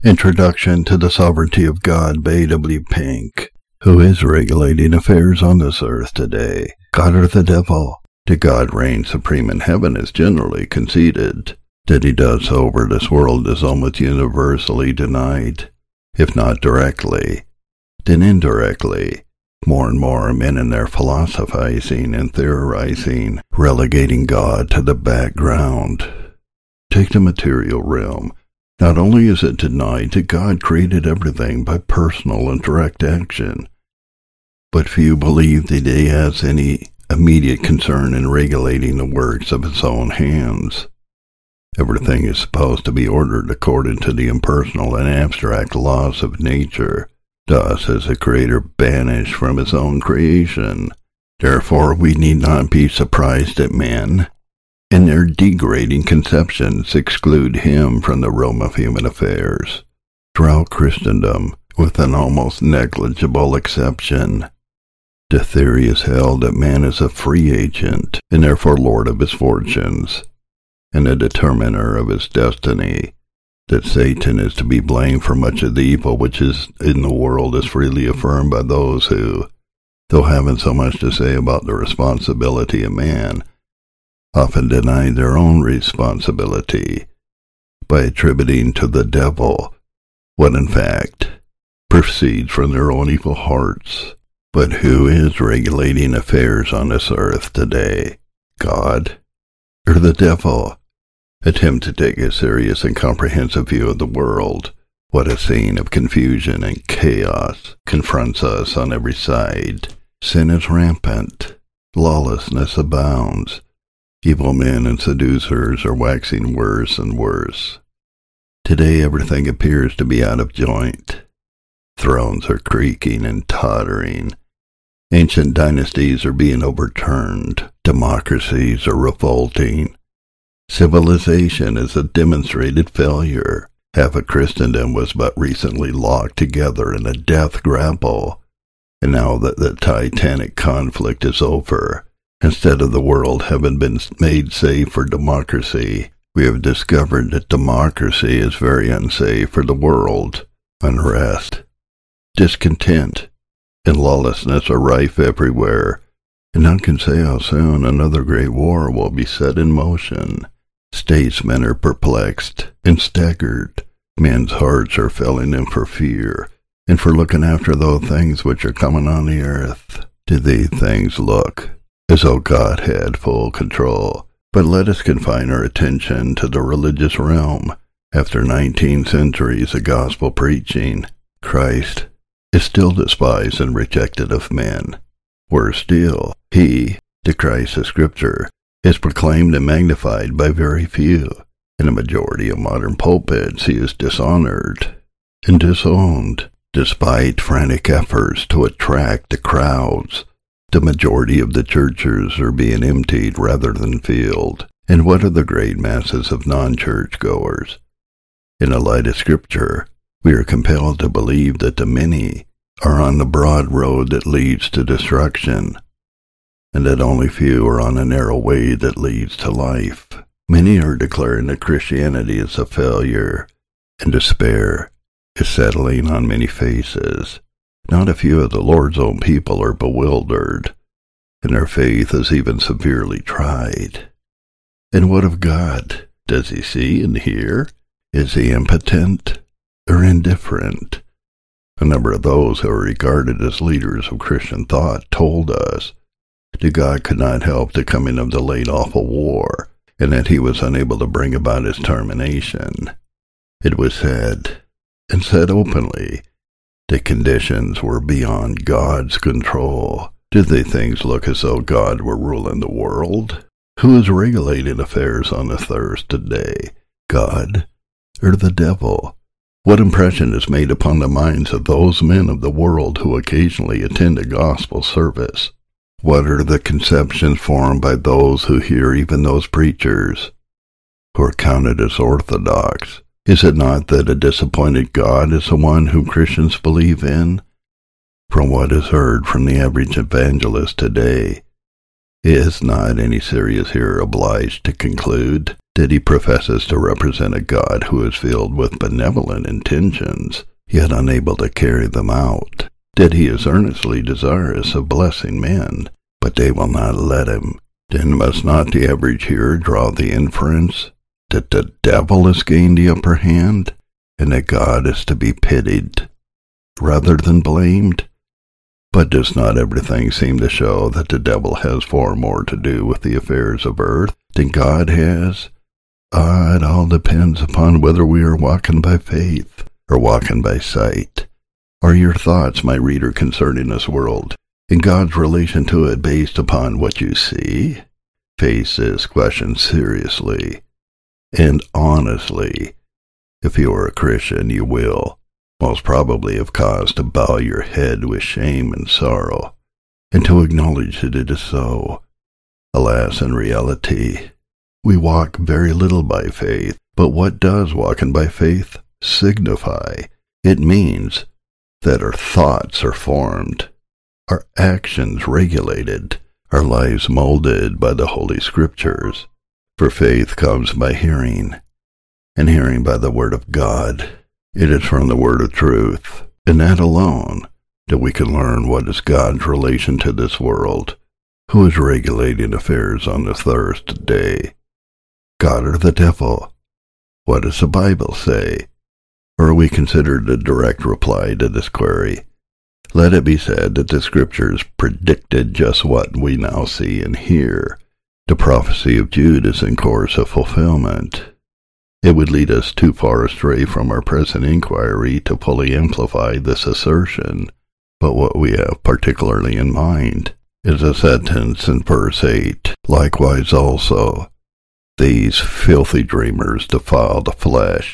Introduction to the Sovereignty of God by A.W. Pink. Who is regulating affairs on this earth today? God or the devil? To God reign supreme in heaven is generally conceded. That he does so over this world is almost universally denied. If not directly, then indirectly. More and more men in their philosophizing and theorizing, relegating God to the background. Take the material realm. Not only is it denied that God created everything by personal and direct action, but few believe that he has any immediate concern in regulating the works of his own hands. Everything is supposed to be ordered according to the impersonal and abstract laws of nature. Thus is the Creator banished from his own creation. Therefore we need not be surprised that men, in their degrading conceptions, exclude him from the realm of human affairs. Throughout Christendom, with an almost negligible exception, the theory is held that man is a free agent, and therefore lord of his fortunes, and the determiner of his destiny. That Satan is to be blamed for much of the evil which is in the world is freely affirmed by those who, though having so much to say about the responsibility of man, often deny their own responsibility by attributing to the devil what in fact proceeds from their own evil hearts. But who is regulating affairs on this earth today? God or the devil? Attempt to take a serious and comprehensive view of the world. What a scene of confusion and chaos confronts us on every side. Sin is rampant. Lawlessness abounds. Evil men and seducers are waxing worse and worse. Today everything appears to be out of joint. Thrones are creaking and tottering. Ancient dynasties are being overturned. Democracies are revolting. Civilization is a demonstrated failure. Half of Christendom was but recently locked together in a death grapple. And now that the titanic conflict is over, instead of the world having been made safe for democracy, we have discovered that democracy is very unsafe for the world. Unrest, discontent, and lawlessness are rife everywhere, and none can say how soon another great war will be set in motion. Statesmen are perplexed and staggered. Men's hearts are failing them for fear, and for looking after those things which are coming on the earth. To these things look as though God had full control. But let us confine our attention to the religious realm. After 19 centuries of gospel preaching, Christ is still despised and rejected of men. Worse still, he, the Christ of Scripture, is proclaimed and magnified by very few. In a majority of modern pulpits he is dishonored and disowned. Despite frantic efforts to attract the crowds, the majority of the churches are being emptied rather than filled. And what are the great masses of non-church goers? In the light of Scripture, we are compelled to believe that the many are on the broad road that leads to destruction, and that only few are on a narrow way that leads to life. Many are declaring that Christianity is a failure, and despair is settling on many faces. Not a few of the Lord's own people are bewildered, and their faith is even severely tried. And what of God? Does he see and hear? Is he impotent or indifferent? A number of those who are regarded as leaders of Christian thought told us that God could not help the coming of the late awful war, and that he was unable to bring about its termination. It was said, and said openly, that conditions were beyond God's control. Did they things look as though God were ruling the world? Who is regulating affairs on this earth today? God or the devil? What impression is made upon the minds of those men of the world who occasionally attend a gospel service? What are the conceptions formed by those who hear even those preachers who are counted as orthodox? Is it not that a disappointed God is the one whom Christians believe in? From what is heard from the average evangelist today, is not any serious hearer obliged to conclude that he professes to represent a God who is filled with benevolent intentions, yet unable to carry them out, that he is earnestly desirous of blessing men, but they will not let him. Then must not the average hearer draw the inference that the devil has gained the upper hand, and that God is to be pitied rather than blamed? But does not everything seem to show that the devil has far more to do with the affairs of earth than God has? It all depends upon whether we are walking by faith or walking by sight. Are your thoughts, my reader, concerning this world and God's relation to it based upon what you see? Face this question seriously and honestly. If you are a Christian, you will most probably have cause to bow your head with shame and sorrow, and to acknowledge that it is so. Alas, in reality, we walk very little by faith. But what does walking by faith signify? It means that our thoughts are formed, our actions regulated, our lives molded by the Holy Scriptures. For faith comes by hearing, and hearing by the Word of God. It is from the Word of truth, and that alone, that we can learn what is God's relation to this world, who is regulating affairs on this earth today. God or the devil? What does the Bible say? Or we consider the direct reply to this query. Let it be said that the Scriptures predicted just what we now see and hear. The prophecy of Jude is in course of fulfillment. It would lead us too far astray from our present inquiry to fully amplify this assertion, but what we have particularly in mind is a sentence in verse 8. Likewise also, these filthy dreamers defile the flesh,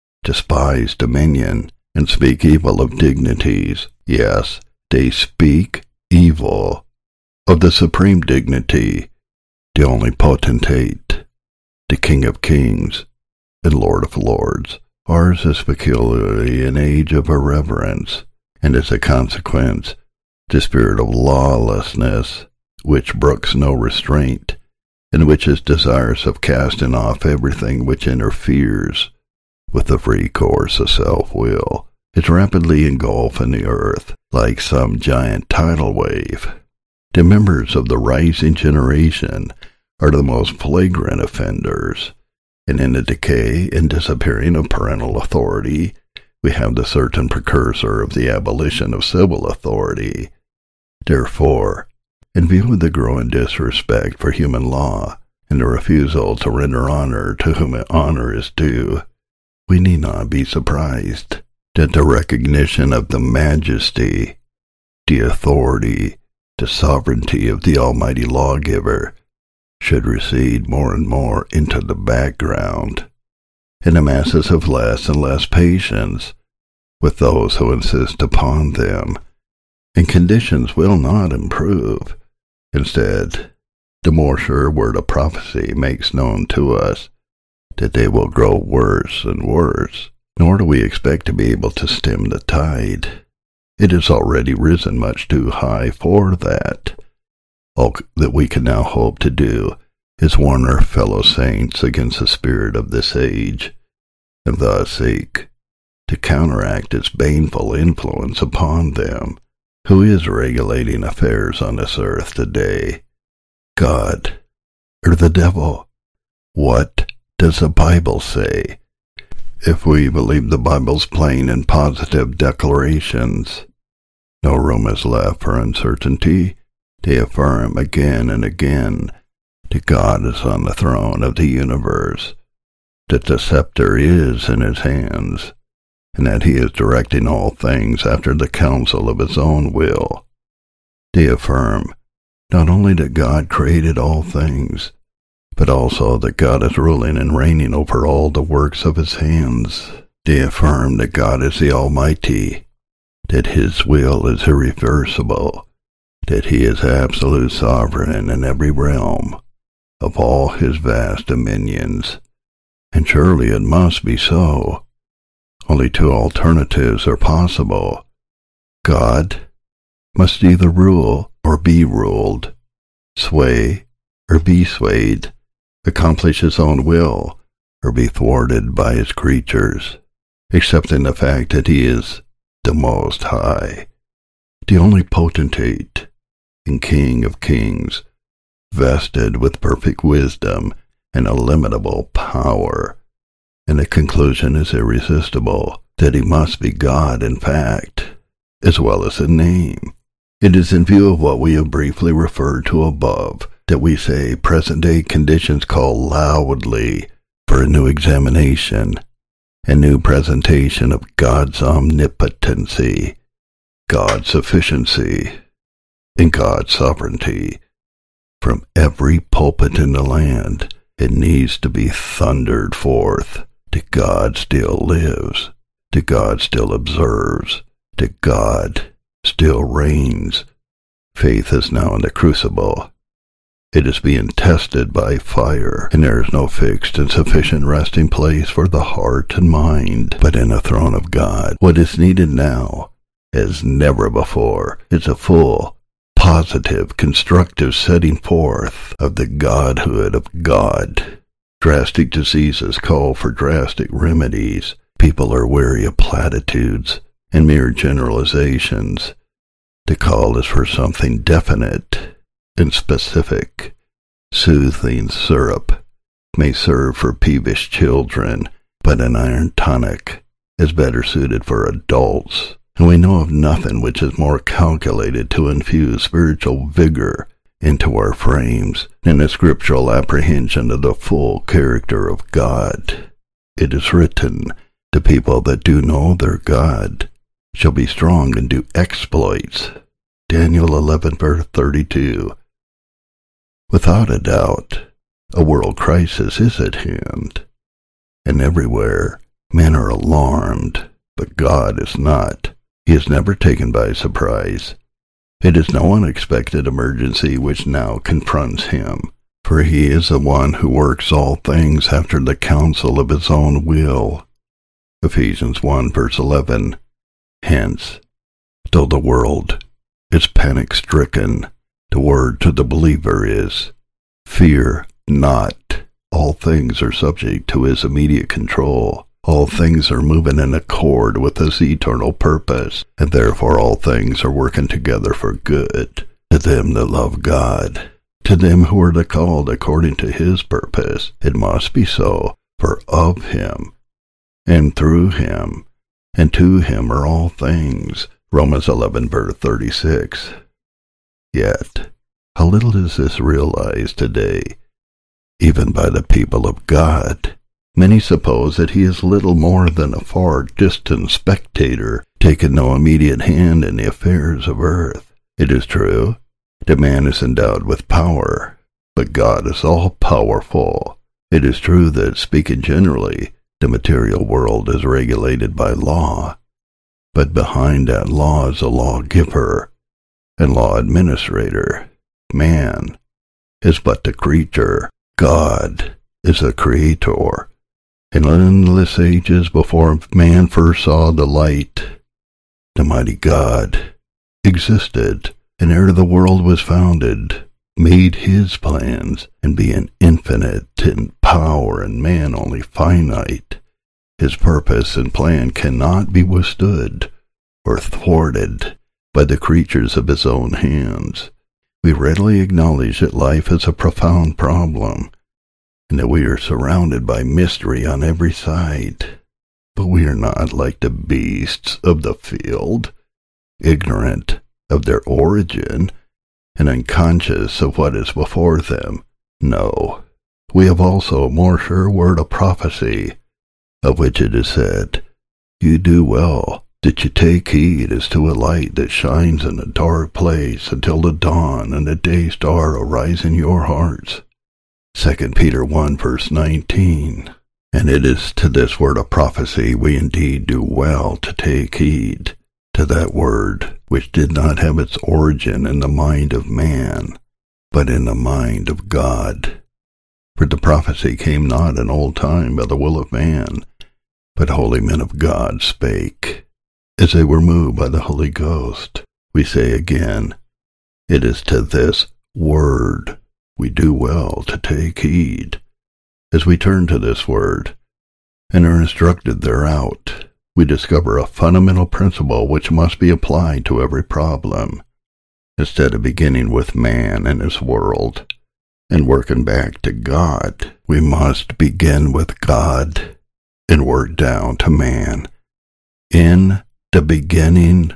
despise dominion, and speak evil of dignities. Yes, they speak evil of the supreme dignity, the only potentate, the King of kings, and Lord of lords. Ours is peculiarly an age of irreverence, and as a consequence, the spirit of lawlessness, which brooks no restraint, and which is desirous of casting off everything which interferes with the free course of self-will, is rapidly engulfing the earth like some giant tidal wave. The members of the rising generation are the most flagrant offenders, and in the decay and disappearing of parental authority, we have the certain precursor of the abolition of civil authority. Therefore, in view of the growing disrespect for human law and the refusal to render honor to whom honor is due, we need not be surprised that the recognition of the majesty, the authority, the sovereignty of the Almighty Lawgiver should recede more and more into the background, and the masses have less and less patience with those who insist upon them, and conditions will not improve. Instead, the more sure word of prophecy makes known to us that they will grow worse and worse, nor do we expect to be able to stem the tide. It has already risen much too high for that. All that we can now hope to do is warn our fellow saints against the spirit of this age, and thus seek to counteract its baneful influence upon them. Who is regulating affairs on this earth today? God or the devil? What does the Bible say? If we believe the Bible's plain and positive declarations, no room is left for uncertainty. They affirm again and again that God is on the throne of the universe, that the scepter is in his hands, and that he is directing all things after the counsel of his own will. They affirm not only that God created all things, but also that God is ruling and reigning over all the works of his hands. They affirm that God is the Almighty, that his will is irreversible, that he is absolute sovereign in every realm of all his vast dominions. And surely it must be so. Only two alternatives are possible. God must either rule or be ruled, sway or be swayed, accomplish his own will, or be thwarted by his creatures, accepting the fact that he is the Most High, the only potentate and King of kings, vested with perfect wisdom and illimitable power. And the conclusion is irresistible, that he must be God in fact, as well as in name. It is in view of what we have briefly referred to above that we say present-day conditions call loudly for a new examination, a new presentation of God's omnipotency, God's sufficiency, and God's sovereignty. From every pulpit in the land, it needs to be thundered forth that God still lives, that God still observes, that God still reigns. Faith is now in the crucible. It is being tested by fire, and there is no fixed and sufficient resting place for the heart and mind, but in the throne of God. What is needed now, as never before, is a full, positive, constructive setting forth of the Godhood of God. Drastic diseases call for drastic remedies. People are weary of platitudes and mere generalizations. The call is for something definite and specific. Soothing syrup may serve for peevish children, but an iron tonic is better suited for adults. And we know of nothing which is more calculated to infuse spiritual vigor into our frames than a scriptural apprehension of the full character of God. It is written, the people that do know their God shall be strong and do exploits. Daniel 11, verse 32. Without a doubt, a world crisis is at hand, and everywhere men are alarmed, but God is not. He is never taken by surprise. It is no unexpected emergency which now confronts him, for he is the one who works all things after the counsel of his own will. Ephesians 1, verse 11. Hence, though the world is panic-stricken, the word to the believer is, fear not. All things are subject to his immediate control. All things are moving in accord with his eternal purpose, and therefore all things are working together for good, to them that love God, to them who are called according to his purpose. It must be so, for of him, and through him, and to him are all things. Romans 11, verse 36. Yet, how little is this realized today, even by the people of God. Many suppose that he is little more than a far distant spectator, taking no immediate hand in the affairs of earth. It is true that man is endowed with power, but God is all-powerful. It is true that, speaking generally, the material world is regulated by law, but behind that law is a lawgiver and law administrator. Man is but the creature. God is a creator. In endless ages before man first saw the light, the mighty God existed, and ere the world was founded, made his plans, and being infinite in power and man only finite, his purpose and plan cannot be withstood or thwarted by the creatures of his own hands. We readily acknowledge that life is a profound problem, and that we are surrounded by mystery on every side. But we are not like the beasts of the field, ignorant of their origin and unconscious of what is before them. No, we have also a more sure word of prophecy, of which it is said, you do well that you take heed as to a light that shines in a dark place until the dawn and the day star arise in your hearts. 2 Peter 1, verse 19. And it is to this word of prophecy we indeed do well to take heed, to that word which did not have its origin in the mind of man, but in the mind of God. For the prophecy came not in old time by the will of man, but holy men of God spake, as they were moved by the Holy Ghost. We say again, it is to this word we do well to take heed, As we turn to this word and are instructed thereout, we discover a fundamental principle which must be applied to every problem. Instead of beginning with man and his world and working back to God, we must begin with God and work down to man. In the beginning,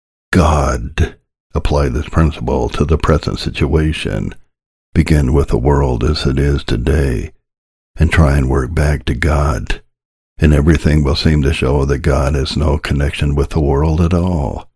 God. Apply this principle to the present situation. Begin with the world as it is today and try and work back to God. And everything will seem to show that God has no connection with the world at all.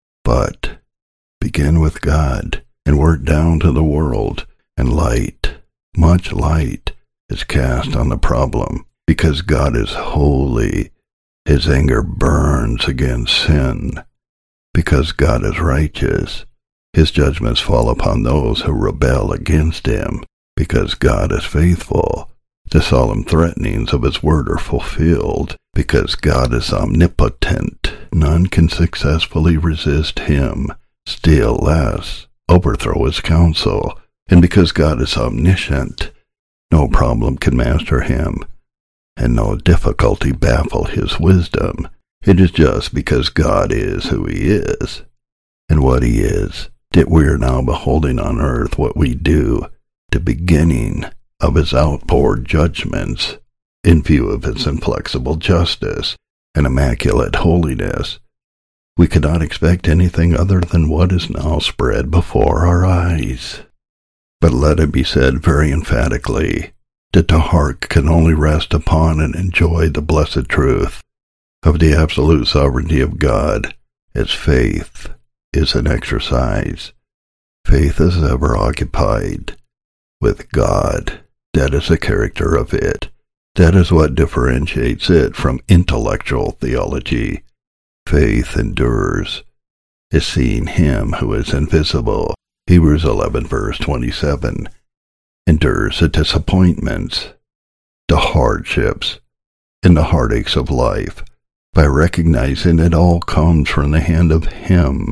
But begin with God and work down to the world, and light, much light, is cast on the problem. Because God is holy, his anger burns against sin. Because God is righteous, his judgments fall upon those who rebel against him. Because God is faithful, the solemn threatenings of his word are fulfilled. Because God is omnipotent, none can successfully resist him, still less overthrow his counsel. And because God is omniscient, no problem can master him, and no difficulty baffle his wisdom. It is just because God is who he is, and what he is, that we are now beholding on earth what we do, the beginning of his outpoured judgments, in view of his inflexible justice and immaculate holiness. We cannot expect anything other than what is now spread before our eyes. But let it be said very emphatically that the heart can only rest upon and enjoy the blessed truth of the absolute sovereignty of God, as faith is an exercise. Faith is ever occupied with God. That is the character of it. That is what differentiates it from intellectual theology. Faith endures, is seeing him who is invisible. Hebrews 11 verse 27. Endures the disappointments, the hardships, and the heartaches of life, by recognizing it all comes from the hand of him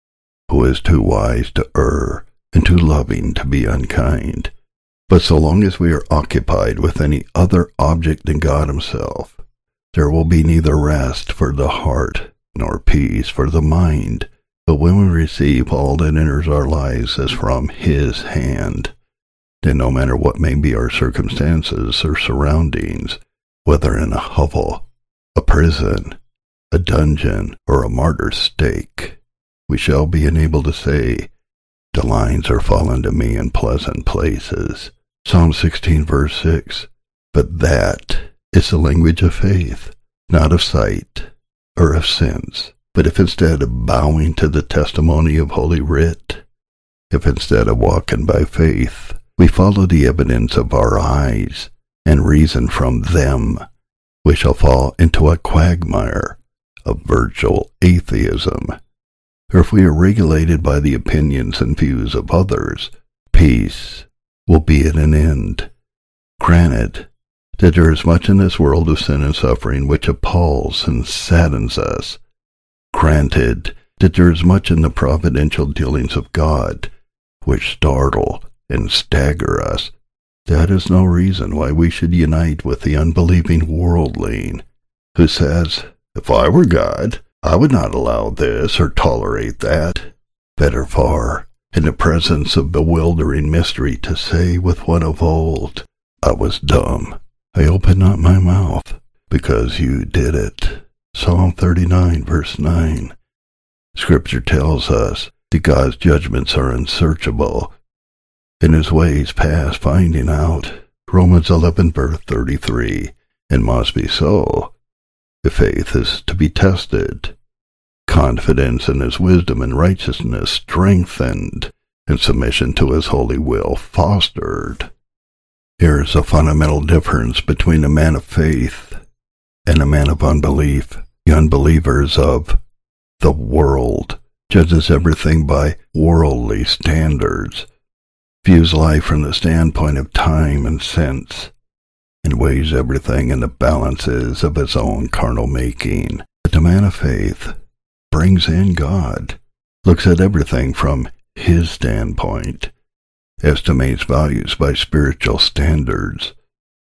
who is too wise to err and too loving to be unkind. But so long as we are occupied with any other object than God himself, there will be neither rest for the heart nor peace for the mind. But when we receive all that enters our lives as from his hand, then no matter what may be our circumstances or surroundings, whether in a hovel, a prison, a dungeon, or a martyr's stake, we shall be enabled to say, "The lines are fallen to me in pleasant places." Psalm 16 verse 6. But that is the language of faith, not of sight or of sense. But if instead of bowing to the testimony of Holy Writ, if instead of walking by faith, we follow the evidence of our eyes and reason from them, we shall fall into a quagmire of virtual atheism. Or if we are regulated by the opinions and views of others, peace will be at an end. Granted that there is much in this world of sin and suffering which appalls and saddens us. Granted that there is much in the providential dealings of God which startle and stagger us. That is no reason why we should unite with the unbelieving worldling who says, "If I were God, I would not allow this or tolerate that." Better far, in the presence of bewildering mystery, to say with one of old, "I was dumb. I opened not my mouth because you did it." Psalm 39 verse 9. Scripture tells us that God's judgments are unsearchable, and his ways past finding out. Romans 11 verse 33. And must be so. If faith is to be tested, confidence in his wisdom and righteousness strengthened, and submission to his holy will fostered. Here is a fundamental difference between a man of faith and a man of unbelief. The unbelievers of the world judges everything by worldly standards, views life from the standpoint of time and sense, and weighs everything in the balances of his own carnal making. But the man of faith brings in God, looks at everything from his standpoint, estimates values by spiritual standards,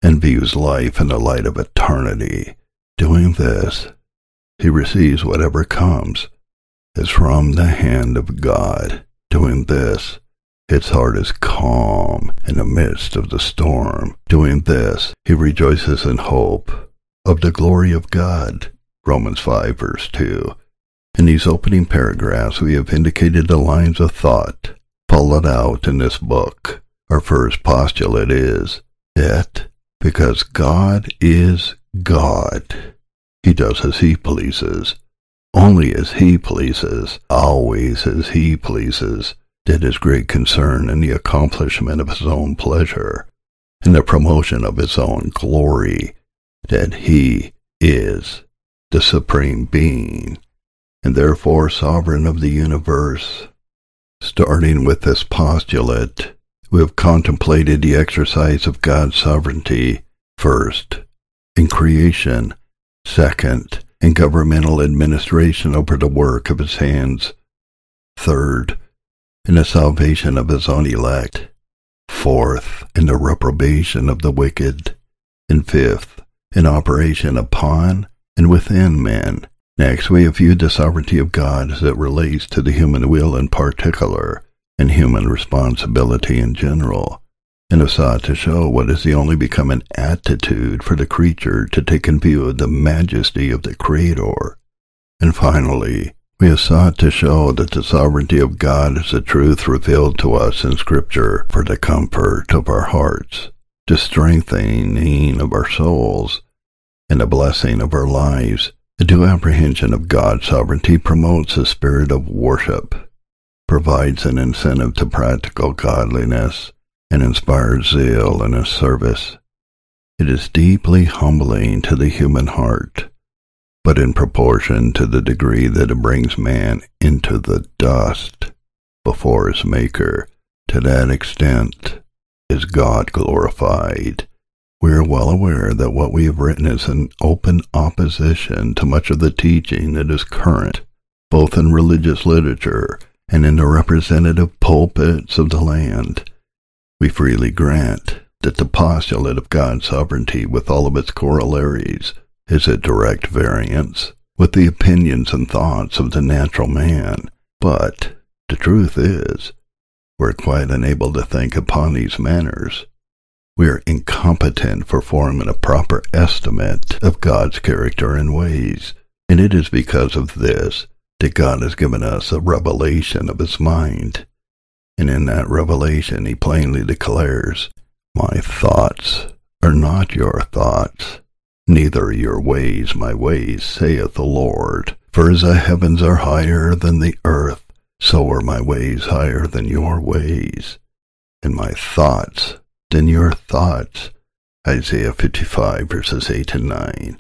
and views life in the light of eternity. Doing this, he receives whatever comes as from the hand of God. Doing this, his heart is calm in the midst of the storm. Doing this, he rejoices in hope of the glory of God. Romans 5 verse 2. In these opening paragraphs, we have indicated the lines of thought followed out in this book. Our first postulate is that because God is God, he does as he pleases, only as he pleases, always as he pleases, that his great concern in the accomplishment of his own pleasure, in the promotion of his own glory, that he is the supreme being, and therefore sovereign of the universe. Starting with this postulate, we have contemplated the exercise of God's sovereignty, first, in creation, second, in governmental administration over the work of his hands, third, in the salvation of his own elect, fourth, in the reprobation of the wicked, and fifth, in operation upon and within men. Next, we have viewed the sovereignty of God as it relates to the human will in particular, and human responsibility in general, and have sought to show what is the only becoming attitude for the creature to take in view of the majesty of the Creator. And finally, we have sought to show that the sovereignty of God is a truth revealed to us in Scripture for the comfort of our hearts, the strengthening of our souls, and the blessing of our lives. The due apprehension of God's sovereignty promotes a spirit of worship, provides an incentive to practical godliness, and inspires zeal in his service. It is deeply humbling to the human heart, but in proportion to the degree that it brings man into the dust before his Maker, to that extent is God glorified. We are well aware that what we have written is in open opposition to much of the teaching that is current, both in religious literature and in the representative pulpits of the land. We freely grant that the postulate of God's sovereignty with all of its corollaries is at direct variance with the opinions and thoughts of the natural man, but the truth is, we're quite unable to think upon these manners. We are incompetent for forming a proper estimate of God's character and ways, and it is because of this that God has given us a revelation of his mind. And in that revelation he plainly declares, "My thoughts are not your thoughts, neither are your ways my ways, saith the Lord. For as the heavens are higher than the earth, so are my ways higher than your ways, and my thoughts than your thoughts." Isaiah 55 verses 8 and 9.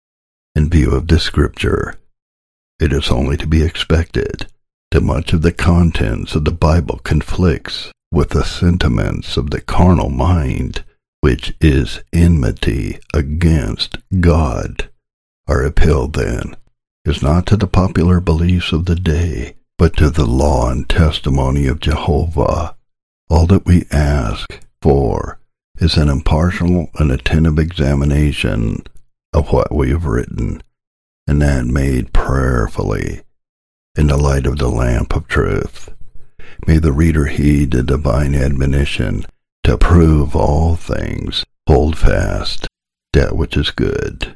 In view of this scripture, it is only to be expected that much of the contents of the Bible conflicts with the sentiments of the carnal mind, which is enmity against God. Our appeal, then, is not to the popular beliefs of the day, but to the law and testimony of Jehovah. All that we ask for is an impartial and attentive examination of what we have written, and that made prayerfully in the light of the lamp of truth. May the reader heed the divine admonition to prove all things, hold fast that which is good.